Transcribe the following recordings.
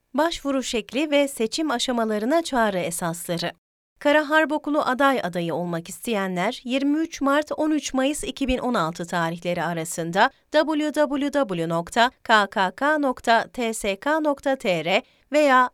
Başvuru şekli ve seçim aşamalarına çağrı esasları. Kara Harp Okulu adayı olmak isteyenler 23 Mart-13 Mayıs 2016 tarihleri arasında www.kkk.tsk.tr veya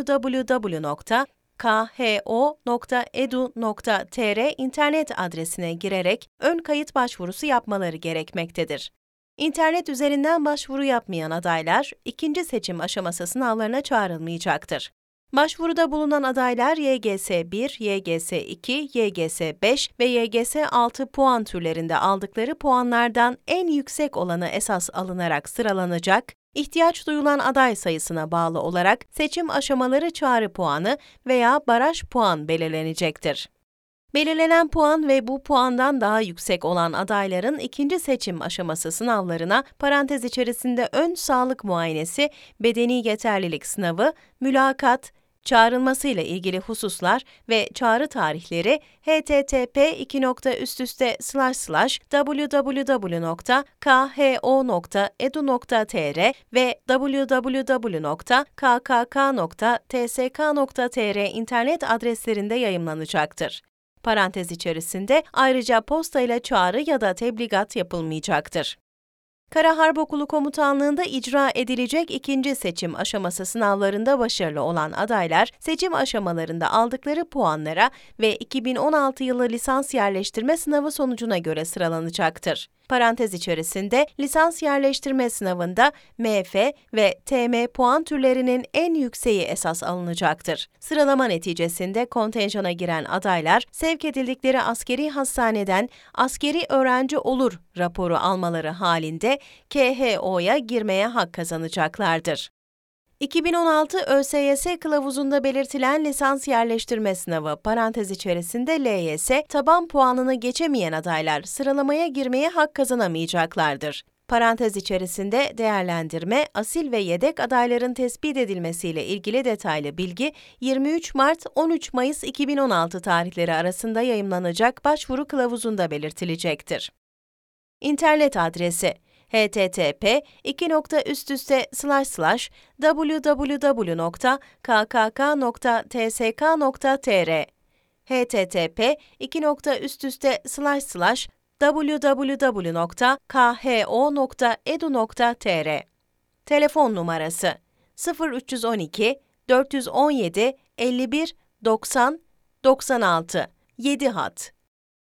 www.kho.edu.tr internet adresine girerek ön kayıt başvurusu yapmaları gerekmektedir. İnternet üzerinden başvuru yapmayan adaylar, ikinci seçim aşaması sınavlarına çağrılmayacaktır. Başvuruda bulunan adaylar YGS 1, YGS 2, YGS 5 ve YGS 6 puan türlerinde aldıkları puanlardan en yüksek olanı esas alınarak sıralanacak, ihtiyaç duyulan aday sayısına bağlı olarak seçim aşamaları çağrı puanı veya baraj puan belirlenecektir. Belirlenen puan ve bu puandan daha yüksek olan adayların ikinci seçim aşaması sınavlarına parantez içerisinde ön sağlık muayenesi, bedeni yeterlilik sınavı, mülakat, çağrılmasıyla ilgili hususlar ve çağrı tarihleri http://www.kho.edu.tr ve www.kkk.tsk.tr internet adreslerinde yayımlanacaktır. Parantez içerisinde ayrıca posta ile çağrı ya da tebligat yapılmayacaktır. Kara Harp Okulu Komutanlığı'nda icra edilecek ikinci seçim aşaması sınavlarında başarılı olan adaylar, seçim aşamalarında aldıkları puanlara ve 2016 yılı lisans yerleştirme sınavı sonucuna göre sıralanacaktır. Parantez içerisinde lisans yerleştirme sınavında MF ve TM puan türlerinin en yükseği esas alınacaktır. Sıralama neticesinde kontenjana giren adaylar, sevk edildikleri askeri hastaneden askeri öğrenci olur raporu almaları halinde KHO'ya girmeye hak kazanacaklardır. 2016 ÖSYS kılavuzunda belirtilen lisans yerleştirme sınavı parantez içerisinde LYS taban puanını geçemeyen adaylar sıralamaya girmeye hak kazanamayacaklardır. Parantez içerisinde değerlendirme, asil ve yedek adayların tespit edilmesiyle ilgili detaylı bilgi 23 Mart-13 Mayıs 2016 tarihleri arasında yayımlanacak başvuru kılavuzunda belirtilecektir. İnternet adresi http://www.kkk.tsk.tr http://www.kho.edu.tr Telefon numarası 0312 417 51 90 96 7 hat